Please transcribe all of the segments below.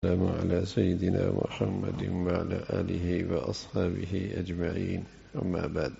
السلام على سيدنا محمد وعلى آله وأصحابه أجمعين أما بعد.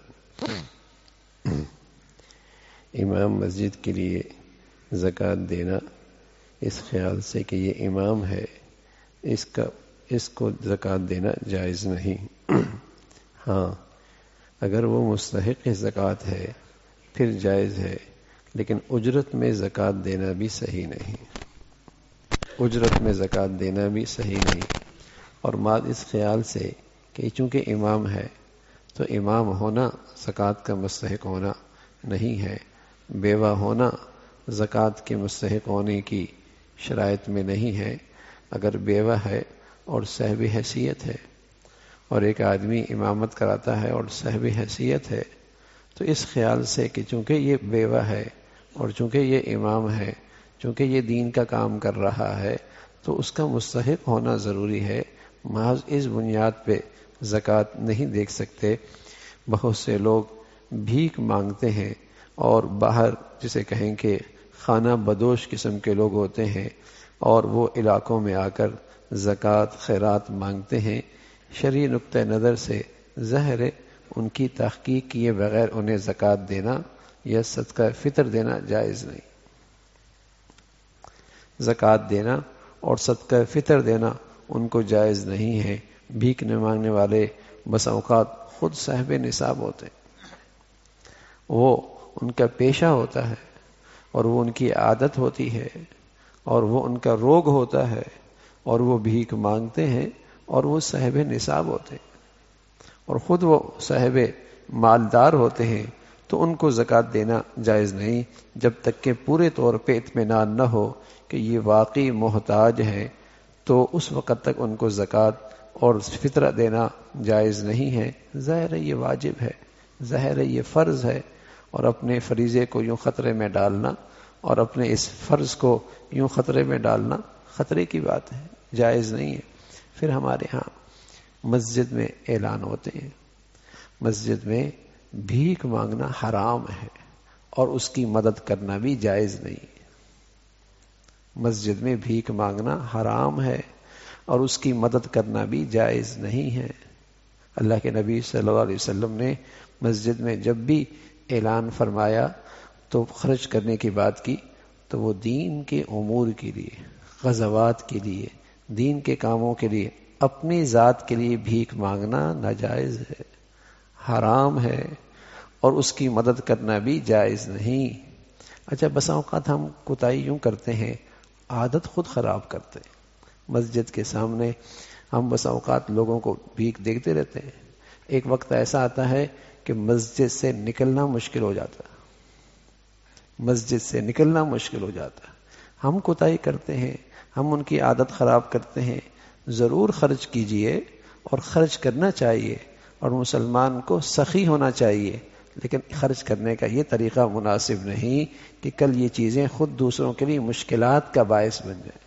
امام مسجد کے لیے زکوٰۃ دینا اس خیال سے کہ یہ امام ہے اس کو زکوٰۃ دینا جائز نہیں. ہاں اگر وہ مستحق زکوٰۃ ہے پھر جائز ہے، لیکن اجرت میں زکوٰۃ دینا بھی صحیح نہیں. اجرت میں زکوٰۃ دینا بھی صحیح نہیں، اور مال اس خیال سے کہ چونکہ امام ہے تو امام ہونا زکوٰۃ کا مستحق ہونا نہیں ہے. بیوہ ہونا زکوٰۃ کے مستحق ہونے کی شرائط میں نہیں ہے. اگر بیوہ ہے اور صاحب حیثیت ہے اور ایک آدمی امامت کراتا ہے اور صاحب حیثیت ہے، تو اس خیال سے کہ چونکہ یہ بیوہ ہے اور چونکہ یہ امام ہے، چونکہ یہ دین کا کام کر رہا ہے، تو اس کا مستحق ہونا ضروری ہے. محض اس بنیاد پہ زکوٰۃ نہیں دیکھ سکتے. بہت سے لوگ بھیک مانگتے ہیں اور باہر جسے کہیں کہ خانہ بدوش قسم کے لوگ ہوتے ہیں، اور وہ علاقوں میں آ کر زکوٰۃ خیرات مانگتے ہیں. شرعی نقطہ نظر سے ظاہر ان کی تحقیق کیے بغیر انہیں زکوٰۃ دینا یا صدقہ فطر دینا جائز نہیں. زکوٰۃ دینا اور صدقہ فطر دینا ان کو جائز نہیں ہے. بھیک نہ مانگنے والے بس اوقات خود صاحب نصاب ہوتے ہیں، وہ ان کا پیشہ ہوتا ہے اور وہ ان کی عادت ہوتی ہے اور وہ ان کا روگ ہوتا ہے، اور وہ بھیک مانگتے ہیں اور وہ صاحب نصاب ہوتے ہیں اور خود وہ صاحب مالدار ہوتے ہیں، تو ان کو زکوٰۃ دینا جائز نہیں جب تک کہ پورے طور پہ اطمینان نہ ہو کہ یہ واقعی محتاج ہے. تو اس وقت تک ان کو زکوٰۃ اور فطرہ دینا جائز نہیں ہے. ظاہر ہے یہ واجب ہے، ظاہر ہے یہ فرض ہے، اور اپنے فریضے کو یوں خطرے میں ڈالنا اور اپنے اس فرض کو یوں خطرے میں ڈالنا خطرے کی بات ہے، جائز نہیں ہے. پھر ہمارے ہاں مسجد میں اعلان ہوتے ہیں، مسجد میں بھیک مانگنا حرام ہے اور اس کی مدد کرنا بھی جائز نہیں. مسجد میں بھیک مانگنا حرام ہے اور اس کی مدد کرنا بھی جائز نہیں ہے. اللہ کے نبی صلی اللہ علیہ وسلم نے مسجد میں جب بھی اعلان فرمایا تو خرچ کرنے کی بات کی تو وہ دین کے امور کے لیے، غزوات کے لیے، دین کے کاموں کے لیے، اپنی ذات کے لیے بھیک مانگنا ناجائز ہے، حرام ہے، اور اس کی مدد کرنا بھی جائز نہیں. اچھا بس اوقات ہم کوتاہی یوں کرتے ہیں، عادت خود خراب کرتے ہیں. مسجد کے سامنے ہم بس اوقات لوگوں کو بھیک دیکھتے رہتے ہیں. ایک وقت ایسا آتا ہے کہ مسجد سے نکلنا مشکل ہو جاتا ہے، مسجد سے نکلنا مشکل ہو جاتا ہے. ہم کوتاہی کرتے ہیں، ہم ان کی عادت خراب کرتے ہیں. ضرور خرچ کیجئے اور خرچ کرنا چاہیے، اور مسلمان کو سخی ہونا چاہیے، لیکن خرچ کرنے کا یہ طریقہ مناسب نہیں کہ کل یہ چیزیں خود دوسروں کے لیے مشکلات کا باعث بن جائیں،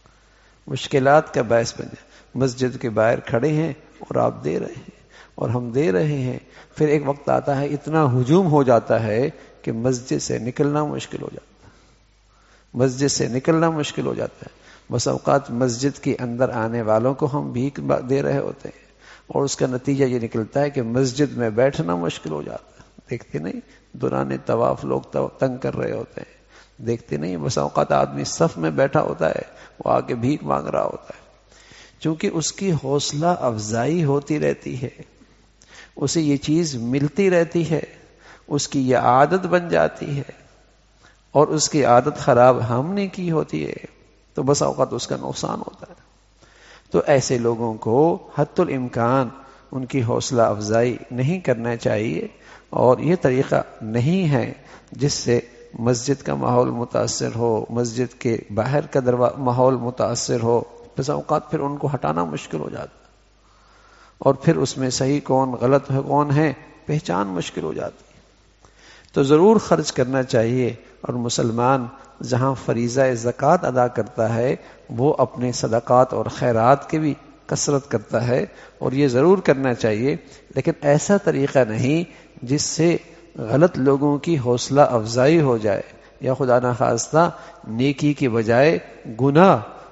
مشکلات کا باعث بن جائیں. مسجد کے باہر کھڑے ہیں اور آپ دے رہے ہیں اور ہم دے رہے ہیں، پھر ایک وقت آتا ہے اتنا ہجوم ہو جاتا ہے کہ مسجد سے نکلنا مشکل ہو جاتا ہے، مسجد سے نکلنا مشکل ہو جاتا ہے. بس اوقات مسجد کے اندر آنے والوں کو ہم بھیک دے رہے ہوتے ہیں اور اس کا نتیجہ یہ نکلتا ہے کہ مسجد میں بیٹھنا مشکل ہو جاتا ہے. دیکھتے نہیں دوران طواف لوگ تنگ کر رہے ہوتے ہیں، دیکھتے نہیں بس اوقات آدمی صف میں بیٹھا ہوتا ہے، وہ آگے بھیک مانگ رہا ہوتا ہے. چونکہ اس کی حوصلہ افزائی ہوتی رہتی ہے، اسے یہ چیز ملتی رہتی ہے، اس کی یہ عادت بن جاتی ہے، اور اس کی عادت خراب ہم نے کی ہوتی ہے، تو بس اوقات اس کا نقصان ہوتا ہے. تو ایسے لوگوں کو حتی الامکان ان کی حوصلہ افزائی نہیں کرنا چاہیے، اور یہ طریقہ نہیں ہے جس سے مسجد کا ماحول متاثر ہو، مسجد کے باہر کا ماحول متاثر ہو. بس اوقات پھر ان کو ہٹانا مشکل ہو جاتا ہے، اور پھر اس میں صحیح کون غلط ہے کون ہے پہچان مشکل ہو جاتی ہے. تو ضرور خرچ کرنا چاہیے، اور مسلمان جہاں فریضہ زکوٰۃ ادا کرتا ہے وہ اپنے صدقات اور خیرات کے بھی کثرت کرتا ہے، اور یہ ضرور کرنا چاہیے، لیکن ایسا طریقہ نہیں جس سے غلط لوگوں کی حوصلہ افزائی ہو جائے، یا خدا نخواستہ نیکی کی بجائے گناہ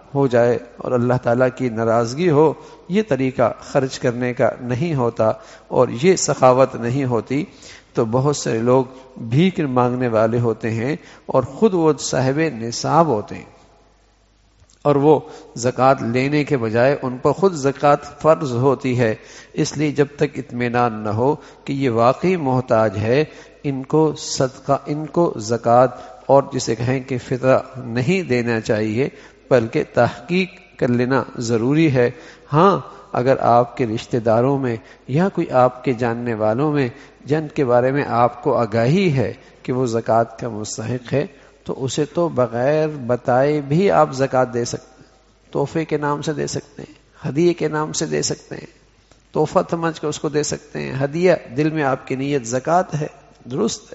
ہو جائے اور اللہ تعالیٰ کی ناراضگی ہو، یہ طریقہ خرچ کرنے کا نہیں ہوتا اور یہ سخاوت نہیں ہوتی. تو بہت سے لوگ بھیک مانگنے والے ہوتے ہیں اور خود وہ صاحب نصاب ہوتے ہیں، اور وہ زکوٰۃ لینے کے بجائے ان پر خود زکوٰۃ فرض ہوتی ہے. اس لیے جب تک اطمینان نہ ہو کہ یہ واقعی محتاج ہے، ان کو صدقہ، ان کو زکوٰۃ اور جسے کہیں کہ فطرہ نہیں دینا چاہیے، بلکہ تحقیق کر لینا ضروری ہے. ہاں اگر آپ کے رشتہ داروں میں یا کوئی آپ کے جاننے والوں میں جن کے بارے میں آپ کو آگاہی ہے کہ وہ زکوٰۃ کا مستحق ہے، تو اسے تو بغیر بتائے بھی آپ زکوٰۃ دے سکتے ہیں. تحفے کے نام سے دے سکتے ہیں، ہدیے کے نام سے دے سکتے ہیں، تحفہ سمجھ کے اس کو دے سکتے ہیں. ہدیہ، دل میں آپ کی نیت زکوٰۃ ہے، درست ہے،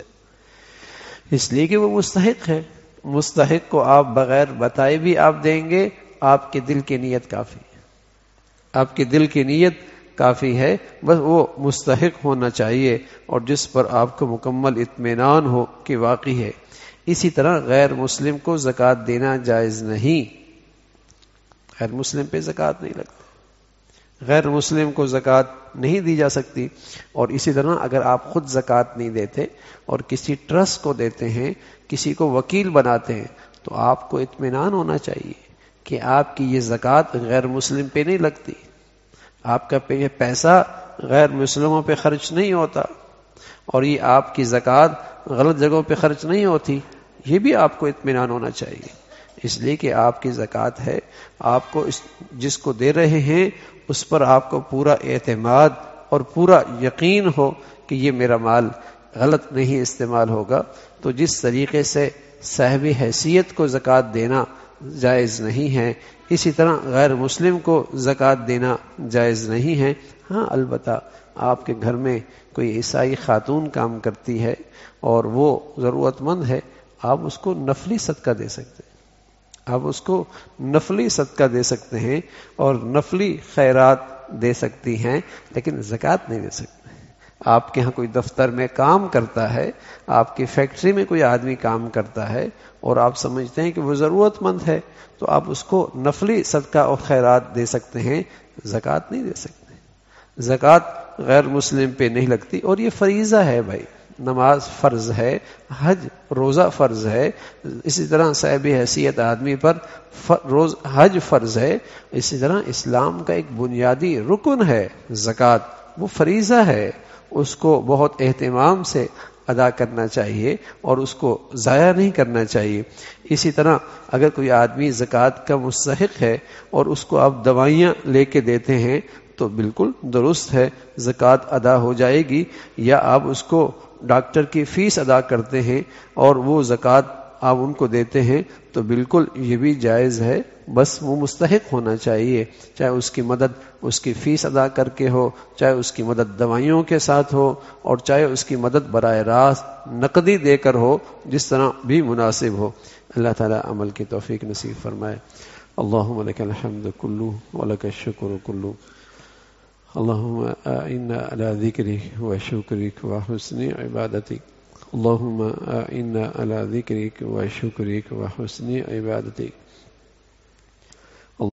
اس لیے کہ وہ مستحق ہے. مستحق کو آپ بغیر بتائے بھی آپ دیں گے، آپ کے دل کی نیت کافی ہے، آپ کے دل کی نیت کافی ہے. بس وہ مستحق ہونا چاہیے اور جس پر آپ کو مکمل اطمینان ہو کہ واقعی ہے. اسی طرح غیر مسلم کو زکوٰۃ دینا جائز نہیں. غیر مسلم پہ زکوٰۃ نہیں لگتی، غیر مسلم کو زکوٰۃ نہیں دی جا سکتی. اور اسی طرح اگر آپ خود زکوٰۃ نہیں دیتے اور کسی ٹرسٹ کو دیتے ہیں، کسی کو وکیل بناتے ہیں، تو آپ کو اطمینان ہونا چاہیے کہ آپ کی یہ زکوٰۃ غیر مسلم پہ نہیں لگتی، آپ کا یہ پیسہ غیر مسلموں پہ خرچ نہیں ہوتا، اور یہ آپ کی زکوٰۃ غلط جگہوں پہ خرچ نہیں ہوتی. یہ بھی آپ کو اطمینان ہونا چاہیے، اس لیے کہ آپ کی زکوٰۃ ہے. آپ کو جس کو دے رہے ہیں اس پر آپ کو پورا اعتماد اور پورا یقین ہو کہ یہ میرا مال غلط نہیں استعمال ہوگا. تو جس طریقے سے صاحب حیثیت کو زکوٰۃ دینا جائز نہیں ہے، اسی طرح غیر مسلم کو زکوٰۃ دینا جائز نہیں ہے. ہاں البتہ آپ کے گھر میں کوئی عیسائی خاتون کام کرتی ہے اور وہ ضرورت مند ہے، آپ اس کو نفلی صدقہ دے سکتے ہیں، آپ اس کو نفلی صدقہ دے سکتے ہیں اور نفلی خیرات دے سکتی ہیں، لیکن زکوٰۃ نہیں دے سکتے. آپ کے ہاں کوئی دفتر میں کام کرتا ہے، آپ کی فیکٹری میں کوئی آدمی کام کرتا ہے اور آپ سمجھتے ہیں کہ وہ ضرورت مند ہے، تو آپ اس کو نفلی صدقہ اور خیرات دے سکتے ہیں، زکوٰۃ نہیں دے سکتے. زکوٰۃ غیر مسلم پہ نہیں لگتی. اور یہ فریضہ ہے بھائی، نماز فرض ہے، حج روزہ فرض ہے، اسی طرح صاحب حیثیت آدمی پر حج فرض ہے. اسی طرح اسلام کا ایک بنیادی رکن ہے زکوٰۃ، وہ فریضہ ہے، اس کو بہت اہتمام سے ادا کرنا چاہیے اور اس کو ضائع نہیں کرنا چاہیے. اسی طرح اگر کوئی آدمی زکوٰۃ کا مستحق ہے اور اس کو آپ دوائیاں لے کے دیتے ہیں تو بالکل درست ہے، زکوٰۃ ادا ہو جائے گی. یا آپ اس کو ڈاکٹر کی فیس ادا کرتے ہیں اور وہ زکوٰۃ آپ ان کو دیتے ہیں تو بالکل یہ بھی جائز ہے، بس وہ مستحق ہونا چاہیے، چاہے اس کی مدد اس کی فیس ادا کر کے ہو، چاہے اس کی مدد دوائیوں کے ساتھ ہو، اور چاہے اس کی مدد براہ راست نقدی دے کر ہو، جس طرح بھی مناسب ہو. اللہ تعالی عمل کی توفیق نصیب فرمائے. اللہم لک الحمد کلہ ولک الشکر کلہ. اللہم اعنا علی ذکرک وشکرک وحسن عبادتک. اللہم اعنا علی ذکرک وشکرک وحسن عبادتک.